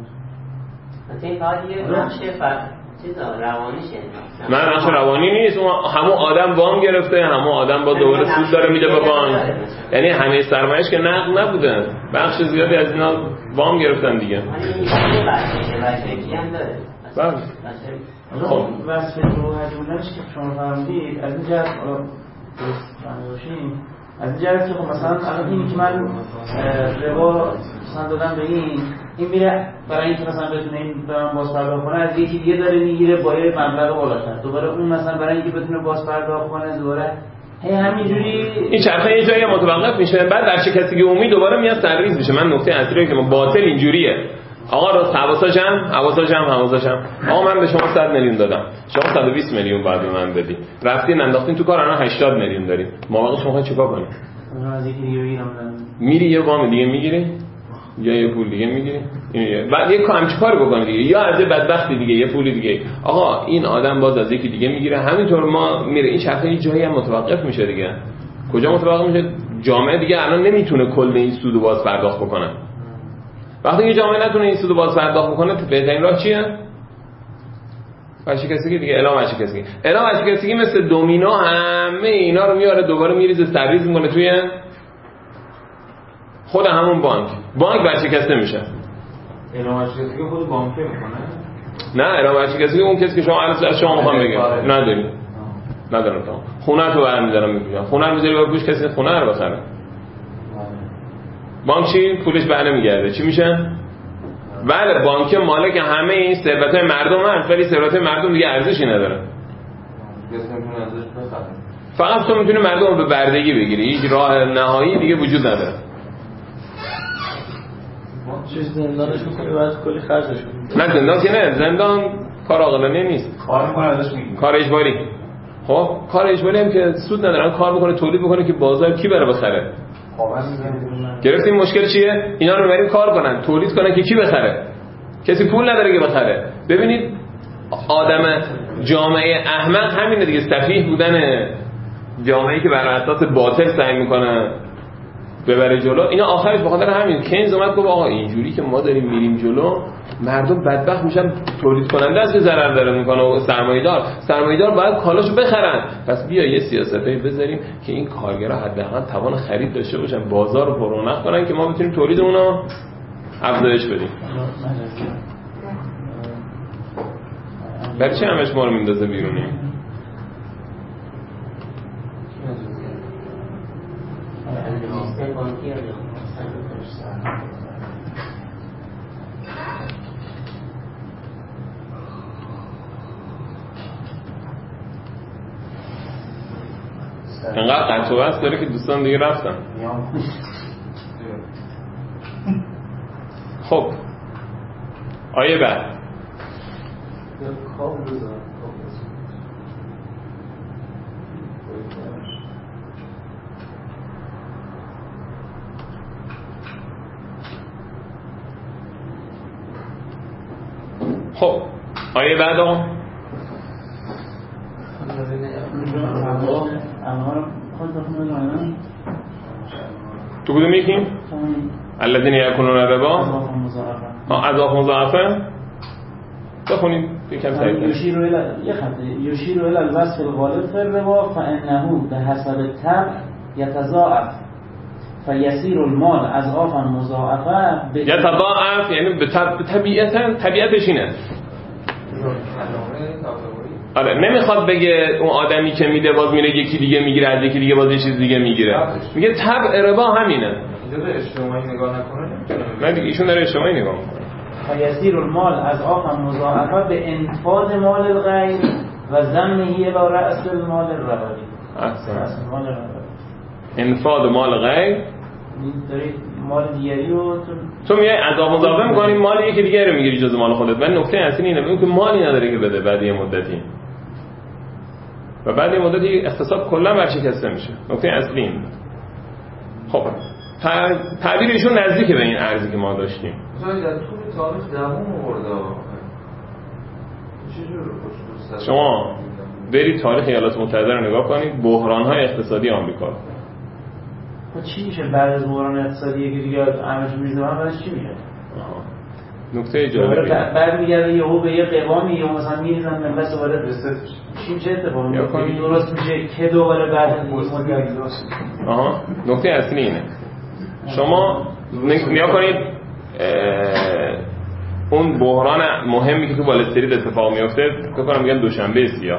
مثلا این فقط یه نقش چیزا روانیشه. من نقش روانی نیست، اون همون آدم وام گرفته، همون آدم با دوباره سود داره میده به بانک، یعنی همه سرمایه‌اش که نقد نبودن، بخش زیادی از اینا وام گرفتن دیگه. این یه بچه بچگی هم داره. بله. خب وصف روحی بودنش که شما فهمیدید از این جهت درست فهمیده باشین، از این جهت که خب مثلا الان اینی که من ربا مثلا دادم به این این میره برای اینکه مثلا بتونه این به من باز پرداخت کنه از یکی دیگه داره میگیره با یه مبلغ بالاتر، دوباره اون مثلا برای اینکه بتونه باز پرداخت کنه دوباره هی همینجوری این چرخه یه جایی متوقف میشه، بعد در شکستگی عمومی دوباره میاد سرریز میشه. من نکته اصلی که ما باطل اینجوریه. آقا راست حواسا جمع حواسا جمع حواسا جمع آقا من به شما صد میلیون دادم، شما صد و بیست میلیون بعد به من بدی، رفتین انداختین تو کار، الان هشتاد میلیون داریم، ما واقعا شما چیکار کنیم؟ از یکی دیگه بگیرم میری یه وام دیگه میگیری یا یه پول دیگه میگیری، بعد یه کام چیکار بکنی دیگه، یا از بدبختی دیگه یه پول دیگه. آقا این آدم باز از یکی دیگه میگیره، همینطور ما میره. این چرخه یه جایی هم متوقف میشه دیگه. کجا متوقف میشه؟ جامعه دیگه الان نمیتونه کل این سودو باز پرداخت بکنه. وقتی که جامعه نتونه این سودو باز پرداخت بکنه، بهترین راه چیه؟ ورشکستگی دیگه، اعلام ورشکستگی. اعلام ورشکستگی مثل دومینا همه اینا رو میاره دوباره میریزه سرریز میکنه توی خود همون بانک. بانک ورشکسته میشه. اعلام ورشکستگی خود بانک میکنه؟ نه، اعلام ورشکستگی اون کسی که شما از شما میخوام بگم نداری. ندارم تا خونه تو برمی‌دارم میگم. خونه رو میذاری با گوش کسی خونه رو بخره. بانک چی؟ پولش بله میگرده. چی میشه؟ بله بانک مالک همه این ثروت‌های مردم هست، ولی ثروت‌های مردم دیگه ارزشی نداره. فقط تو میتونی مردم رو به بردگی بگیری، هیچ راه نهایی دیگه وجود نداره. چیز زندانش میکنی بعد کلی خرجش کنی. نه زندان که نه، زندان کار عاقلانه نیست. کار میکنه ازش میگیره. کار اجباری. خب کار اجباری هم که سود ندارن، کار میکنه تولید میکنه که بازار کی بره بخره. گرفتیم مشکل چیه؟ اینا رو بریم کار کنن، تولید کنن که کی بخره. کسی پول نداره که بخره. ببینید آدم جامعه احمق همینه دیگه، سفیه بودن جامعه‌ای که بر اساس باطل سعی میکنه ببره جلو. اینا آخرش به خاطر همین کینز اومد گفت آقا اینجوری که ما داریم میریم جلو، مردم بدبخت میشن، تولید کننده است که ضرر داره میکنه و سرمایه‌دار سرمایه‌دار باید کالاشو بخرن. پس بیا یه سیاستایی بذاریم که این کارگرها حداقل توان خرید داشته باشن، بازار رو پررونق کنن که ما بتونیم تولیدمون رو افزایش بدیم. برای چه همش ما رو میندازه بیرونی؟ انقدر قطع و بس داره که دوستان دیگه رفتن. خب آیه بعد خب آیه بعد هم تو کدوم یکیم؟ الذین یأکلون الربا اضعاف مضاعفه بخونیم یکم سریع‌تر. یشیر الی یه خطه یشیر الی الوصف الغالب فی الربا فانه بحسب الطبع یتضاعف فیسیر المال اضعافا مضاعفه یتضاعف یعنی به طبیعتا طبیعتش اینه. آره نمیخواد بگه اون آدمی که میده باز میره یکی دیگه میگیره از یکی دیگه باز یه چیز دیگه میگیره. میگه طبع ربا همینه. اینجا به اجتماعی نگاه نکنه. نه دیگه ایشون داره اجتماعی نگاه میکنه. فیسیر المال اضعافا مضاعفه به انفاذ مال الغیر و ضمنه الی رأس المال الربوی. احسن. مال الربوی. انفاذ مال غیر داری مال دیگری رو تو میای اضافه مضاعفه می‌کنی مال یکی دیگه رو میگیری جز مال خودت. من نکته اصلی اینه میگم که مالی نداره که بده بعد یه مدتی و بعد یه مدتی اقتصاد کلا ورشکسته میشه. نکته اصلی اینه. خب تعبیر ایشون نزدیک به این ارزی که ما داشتیم. مثلا در طول تاریخ دوام آورده. شما برید تاریخ ایالات متحده رو نگاه کنید، بحران‌های اقتصادی آمریکا. خب چی میشه بعد از بحران اقتصادی که دیگه همش میریزه بعدش چی میشه؟ نکته جالبی بعد میگرده یهو به یه قوامی یا مثلا میریزن ملت دوباره رست چی چه اتفاقی میفته؟ درست میشه که دوباره بعد از مدت آها نکته اصلی اینه. شما نگاه کنید اون بحران مهمی که تو وال استریت اتفاق میفته فکر کنم میگن دوشنبه سیاه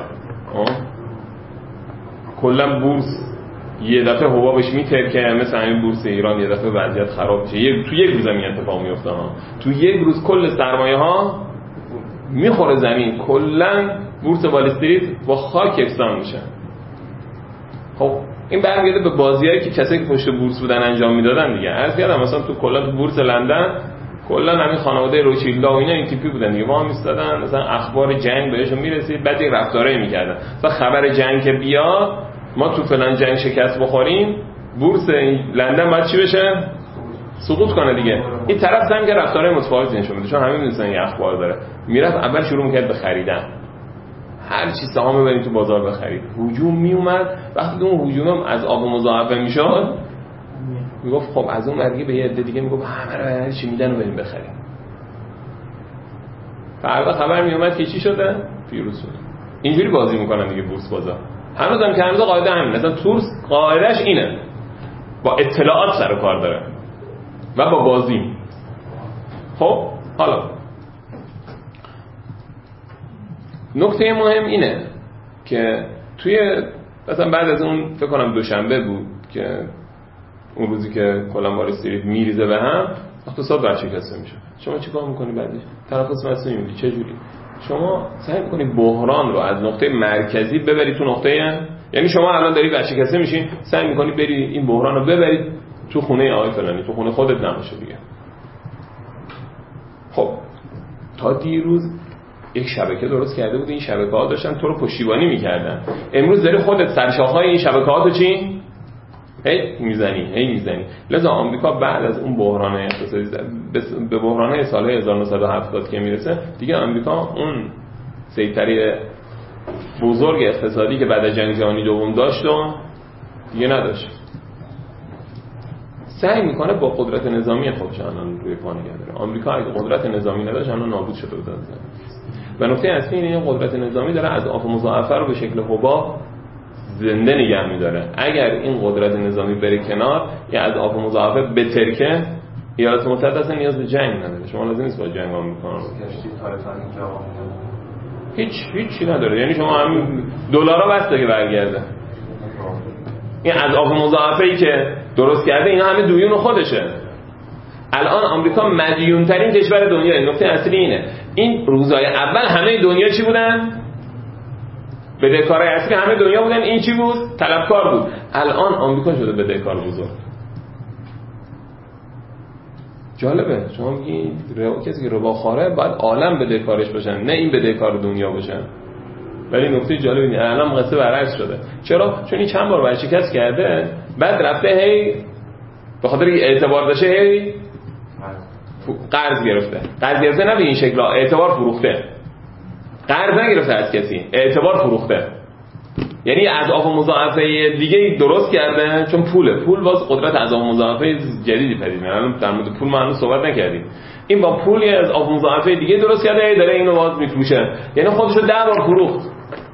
کلا بورس یه دفعه حبابش میترکه مثل همین بورس ایران یه دفعه وضعیت خراب میشه. یه تو یک روز این اتفاق میفته ها. تو یک روز کل سرمایه ها میخوره زمین. کلا بورس وال استریت با خاک یکسان میشه. خب این برمیگرده به بازیایی که کسایی که پشت بورس بودن انجام میدادن دیگه. عرض کردم مثلا تو کلا تو بورس لندن کلا همین خانواده روچیلدا و اینا این تیپی بودن دیگه. وام میستادن مثلا اخبار جنگ بهشون میرسید بعد این رفتارایی میکردن. مثلا خبر جنگ که بیاد ما تو فلان جنگ شکست بخوریم بورس لندن باید چی بشه؟ سقوط کنه دیگه. این طرف هم که رفتارهای متفاوتی نشون میده چون همین میدونن این اخبار داره. میرفت اول شروع میکرد به خریدن. هر چی سهام ببرید تو بازار بخرید. هجوم میومد وقتی اون هجوم از آب مضاعفه میشد میگفت خب از اون مرگی به یه عده دیگه میگفت همه رو هر چی میدن رو بریم بخریم. فردا خبر میومد که چی شده؟ پیروز شده. اینجوری بازی میکنن دیگه بورس بازار. هنوزم که هنوز قاعده همین. مثلا تورس قاعدهش اینه. با اطلاعات سر و کار داره و با بازی. خب حالا نکته مهم اینه که توی مثلا بعد از اون فکر کنم دوشنبه بود که اون روزی که کلا وال استریت میریزه به هم اقتصاد ورشکسته میشه. شما چیکار میکنی بعدش؟ تنفس مصنوعی میدی. چه جوری؟ شما سعی میکنی بحران رو از نقطه مرکزی ببری تو نقطه، یعنی شما الان داری ورشکسته میشین سعی میکنی بری این بحران رو ببرید تو خونه آقای فلانی، تو خونه خودت نباشه دیگه. خب تا دیروز یک شبکه درست کرده بود، این شبکه‌ها داشتن تو رو پشتیبانی میکردن. امروز داری خودت سرشاخه‌های این شبکه‌ها رو چی؟ هی میزنی هی میزنی. لذا آمریکا بعد از اون بحران اقتصادی به بحران سال هزار و نهصد و هفتاد که میرسه دیگه آمریکا اون سیطره بزرگ اقتصادی که بعد از جنگ جهانی دوم داشت و دیگه نداشت. سعی میکنه با قدرت نظامی خودش الان روی پا نگه داره. آمریکا اگه قدرت نظامی نداشت الان نابود شده بود. و نکته اصلی اینه این قدرت نظامی داره از آف مضاعفه رو به شکل حباب زنده نگه میداره. اگر این قدرت نظامی بره کنار یا از آف مضاعفه بترکه ایالات متحده اصلا نیاز به جنگ نداره. شما لازم نیست با جنگ آمریکا رو کشتی تایتانیک جواب هیچ هیچی نداره. یعنی شما همین دلارا بسته که برگرده. این اضعاف مضاعفه‌ای که درست کرده اینا همه دویون خودشه. الان آمریکا مدیون ترین کشور دنیاه. نکته اصلی اینه این روزهای اول همه دنیا چی بودن؟ بدهکارای اصلی همه دنیا بودن. این چی بود؟ طلبکار بود. الان آمریکا شده بدهکار بزرگ. جالبه شما میگی کسی که رباخواره باید عالم بدهکارش باشن، نه این بدهکار دنیا باشن. ولی نکته جالب اینه الان قصه برعکس شده. چرا؟ چون این چند بار ورشکست کرده، بعد رفته هی به خاطر اعتبار داشته هی قرض گرفته. قرض گرفته نه به این شکل، اعتبار فروخته. قرض نگرفته از کسی، اعتبار فروخته. یعنی اضعاف مضاعفه دیگه درست کرده، چون پوله. پول باز قدرت اضعاف مضاعفه جدیدی پدید میاره. الان در مورد پول ما هنوز صحبت نکردیم. این با پولی از اضعاف مضاعفه دیگه درست کرده، داره اینو باز میفروشه. یعنی خودشو ده بار فروخت.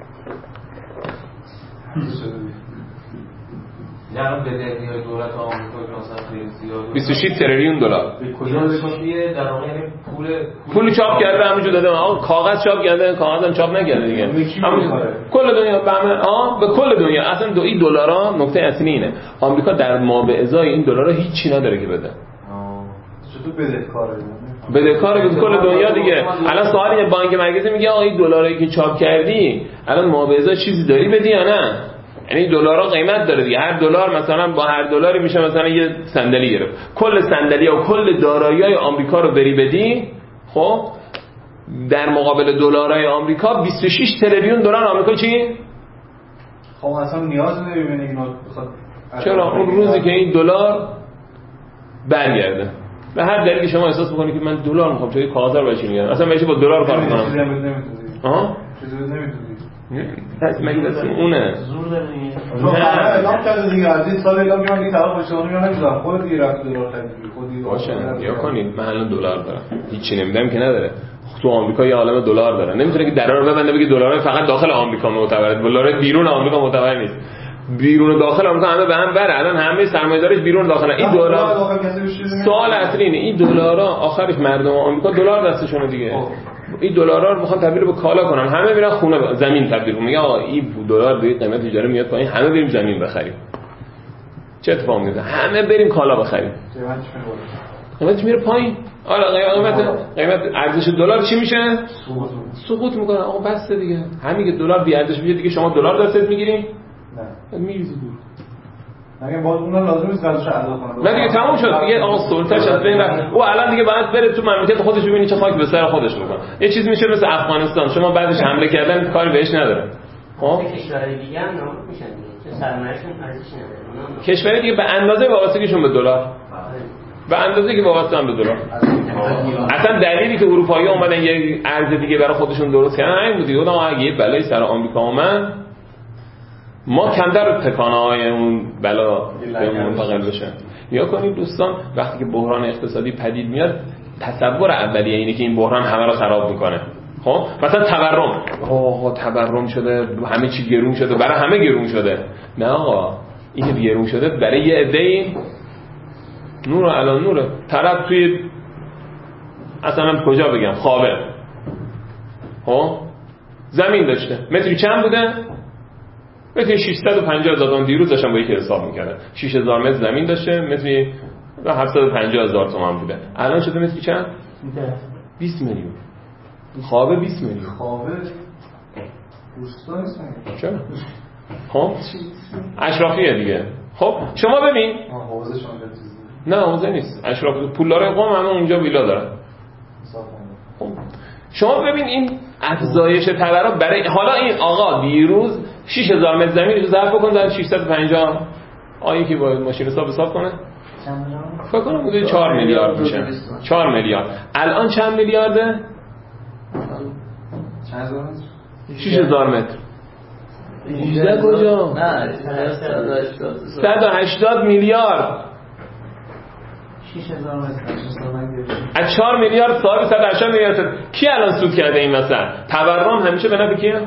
یعنی بدهی‌های دولت آمریکا که مثلا خیلی زیاده بیست و شش تریلیون دلار. به کجا بکشیه در واقع یعنی پول پول چاپ کرده همونجوری داده. آقا کاغذ چاپ کرده، کاغذم چاپ نکرده دیگه. همون کل دنیا به همه آ به کل دنیا. اصلا دو این دلارا نکته اصلی اینه. آمریکا در ما به ازای این دلارا هیچی نداره که بده. چطور بدهکاره؟ بدهکاره به کل دنیا دیگه. الان سوال بانک مرکزی میگه آقا این دلارایی که چاپ کردی الان ما به ازای چیزی داری بدی یا نه؟ یعنی دلارا قیمت داره دیگه. هر دلار مثلا با هر دلاری میشه مثلا یه صندلی گرفت. کل صندلی و کل دارایی‌های آمریکا رو بری بدی، خب در مقابل دلارای آمریکا بیست و شش تریلیون دلار آمریکا چی؟ خب اصلا نیاز نمیبینه اینا بخواد. چرا اون روزی که این دلار برگرده به هر دلیلی شما احساس می‌کنید که من دلار می‌خوام چه کاغذ رو بچینم میگم اصلا میشه با دلار کار می‌کنم. چیزی هم نمی‌تونی. آها چیزی نمی‌تونی. پس مگه دست اونه زور داره دیگه. تو خبر اعلام کرده دیگه از این سال اعلام کردن این طرف اشتباه میگن نمیذارم خود دیگه رفت دلار خرید خودی باشه یا کنید. من الان دلار دارم هیچی نمیدم که نداره. تو آمریکا یه عالمه دلار داره. نمیتونه که درا رو ببنده بگه دلار فقط داخل آمریکا معتبره، دلار بیرون آمریکا معتبر نیست. بیرون و داخل آمریکا همه به هم بره. الان همه سرمایه‌دارش بیرون داخل. این دلار سوال اصلی اینه این دلارا آخرش مردم آمریکا دلار دستشونه دیگه. این دلارا رو میخوان تبدیل به کالا کنن. همه میرن خونه زمین تبدیل کنن. میگه آقا این دلار دیگه قیمت اجاره میاد پایین، همه بریم زمین بخریم. چه اتفاقی میفته؟ همه بریم کالا بخریم. قیمتش میره پایین. حالا قیمت قیمت ارزش دلار چی میشه؟ سقوط میکنه. آقا بس دیگه. همین که دلار بی ارزش میشه دیگه شما دلار دستت میگیری؟ نه. میریزی دور. اگه باز اونها لازم نیست قضاش ادا کنه. نه دیگه تموم شد دیگه. آقا سلطه‌اش از بین رفت. او الان دیگه باید بره تو مملکت خودش ببینی چه خاک به سر خودش میکنه. یه چیز میشه مثل افغانستان. شما بعدش حمله کردن کاری بهش نداره. خب کشورهای دیگه هم نابود میشن دیگه. چون سرمایه‌شون ارزشی نداره. کشورهای دیگه به اندازه وابستگیشون به دلار. به اندازه که وابسته‌ان به دلار. اصلا دلیلی که اروپایی‌ها اومدن یه ارز دیگه برای خودشون درست کردن همین بود دیگه. اون اگه یه بلایی سر آمریکا اومد ما کمتر تکانه‌های اون بلا به منتقل بشه. یا کنید دوستان وقتی که بحران اقتصادی پدید میاد تصور اولیه اینه که این بحران همه رو خراب میکنه. خب مثلا تورم، آقا تورم شده همه چی گرون شده، برای همه گرون شده. نه آقا این که گرون شده برای یه عده‌ای نور الان نوره. طرف توی اصلا کجا بگم خوابه خب زمین داشته متری چند بوده؟ متری ششصد و پنجاه هزار تومان. دیروز داشتم با یکی حساب میکردم شش هزار متر زمین داشته، متری هفتصد و پنجاه هزار تومان بوده. الان شده متری چند؟ بیست میلیون. خوابه بیست میلیون. خوابه دوستا نیست میگه چرا؟ خب اشرافیه دیگه. خب شما ببین حوزه شما چیزی نه حوزه نیست. اشراف پولدار قوم همه اونجا ویلا دارن. خب شما ببین این افزایش تورم برای حالا این آقا دیروز شش هزار متر زمین رو ضرب بکن در ششصد و پنجاه آیه که با ماشین حساب حساب کنه فکر کنم بوده چهار میلیارد میشه. چهار میلیارد. الان چند میلیارده؟ چند هزار متر؟ شش هزار متر. هجده کجا؟ نه صد و هشتاد میلیارد. شش هزار متر از چهار میلیارد صاحب صد و هشتاد میلیارد. کی الان سود کرده این مثلا؟ تورم همیشه به نفع کیه؟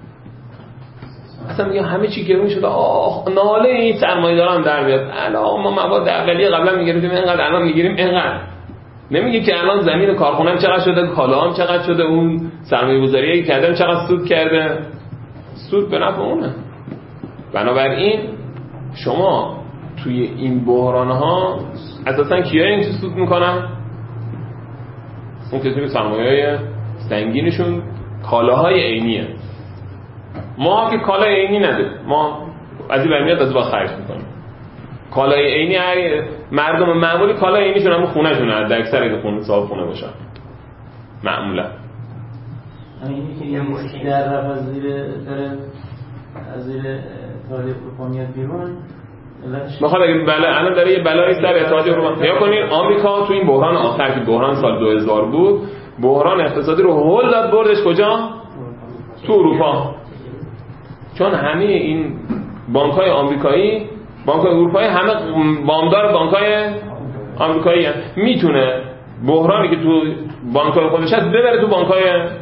اصلا میگه همه چی گرون شده. آه ناله این سرمایه‌داران در میاد. الان ما مواد اولیه قبلا میگرفتیم اینقدر الان میگیریم اینقدر. نمیگه که الان زمین کارخونه‌ام چقدر شده، کالاام چقدر شده، اون سرمایه‌گذاری که کردم چقدر سود کرده. سود به نفع اونه. بنابراین شما توی این بحران‌ها اساساً کیا این چه سود میکنن؟ اون کسی که سرمایه‌های سنگینشون کالاهای عینیه. ما که کالای عینی نداریم، ما از این برمیاد از با خرج میکنیم. کالای عینی هر مردم معمولی کالای عینیشون هم خونه شونه، در اکثر اگه خونه صاحب خونه باشن معمولا. اینی که یه مشکل در رفت از زیر داره از زیر اتحادیه اروپا میاد بیرون بخواد اگه بله الان داره یه بلایی سر اتحادیه اروپا. نگاه کنید آمریکا تو این بحران آخر که بحران سال دو هزار بود، بحران اقتصادی رو هول داد بردش کجا؟ تو اروپا. چون همه این بانک‌های آمریکایی، بانک‌های اروپایی همه وامدار بانک‌های آمریکایی هستند. میتونه بحرانی که تو بانک‌های خودش هست ببره تو بانک‌های،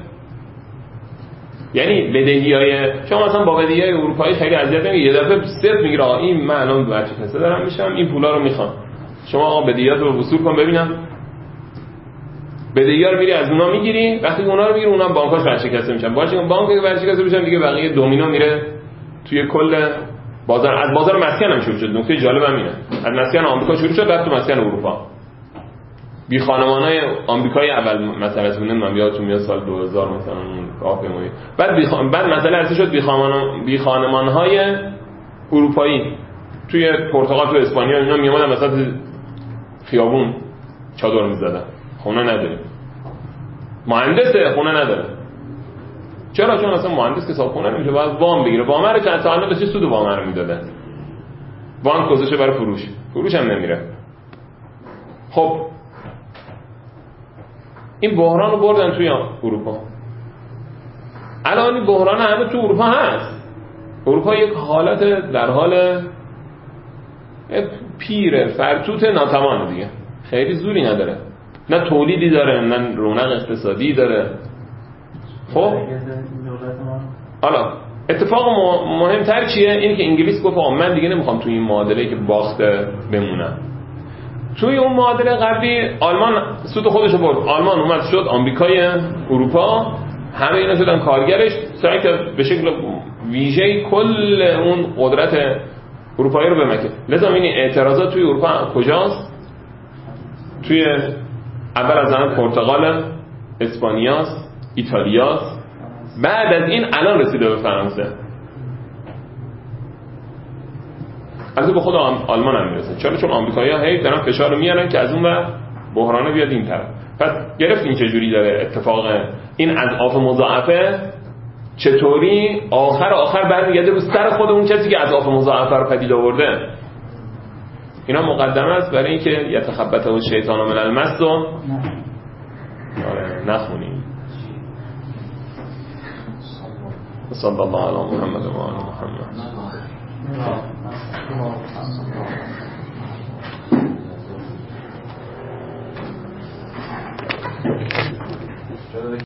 یعنی بدهیای شما مثلا با بدهیای اروپایی خیلی اذیت نمیگیره، یه دفعه صفر میگیره آقا این من الان بچه کسه دارم میشم، این پولا رو میخوام، شما آقا بدهیات رو وصول کن ببینم. بدهیار رو میری از اونا میگیری، وقتی اونا رو میگیری اونا بانک‌هاش ورشکسته میشن. باشه اون بانک که ورشکسته میشن دیگه بقیه دومینو میره توی کل بازار. از بازار مسکن هم شروع شد. نکته جالب هم اینه، از مسکن آمریکا شروع شد رفت تو مسکن اروپا. بی خانمانای آمریکایی اول مثلا اسمونه من یادتون میاد سال دو هزار مثلا راهپیمایی، بعد بی خان... بعد مسئله اصلی شد بی خانمان بی خانمانهای اروپایی. توی پرتغال تو اسپانیا اینا میومدن مثلا خیابون چادر میزدن، خونه نداریم، مهندسه خونه نداره. چرا؟ چون اصلا مهندس که صاحب خونه نمیشه، باید وام بگیره. وام رو چند تا چه سود وام رو میداده؟ بانک گذاشته برای فروش، فروش هم نمیره. خب این بحران رو بردن توی اروپا. الان این بحران همه تو اروپا هست. اروپا یک حالت در حال پیر فرتوت ناتوان دیگه، خیلی زوری نداره، نه تولیدی داره نه رونق اقتصادی داره. خب حالا اتفاق مهمتر چیه؟ این که انگلیس گفت آقا من دیگه نمیخوام توی این معادله که باخته بمونم. توی اون معادله قبلی آلمان سود خودشو برد، آلمان اومد شد آمریکای اروپا، همه اینا شدن کارگرش، سعی کرد به شکل ویژه‌ای کل اون قدرت اروپایی رو بمکه. لذا این اعتراضات توی اروپا کجاست؟ توی اول از همه پرتغال، اسپانیاست، ایتالیاست، بعد از این الان رسیده به فرانسه. البته به خود آلمان هم میرسه. چرا؟ چون آمریکایی‌ها هی دارن فشار رو میارن که از اون ور بحرانه بیاد این طرف. پس گرفتین چه جوری داره اتفاق این اضعاف مضاعفه چطوری آخر آخر برمیگرده به سر خود اون کسی که اضعاف مضاعفه رو پدید آورده. اینا مقدمه است برای اینکه یتخبطه الشیطان من المس رو آره نخونیم. صلی الله علی محمد و آل محمد.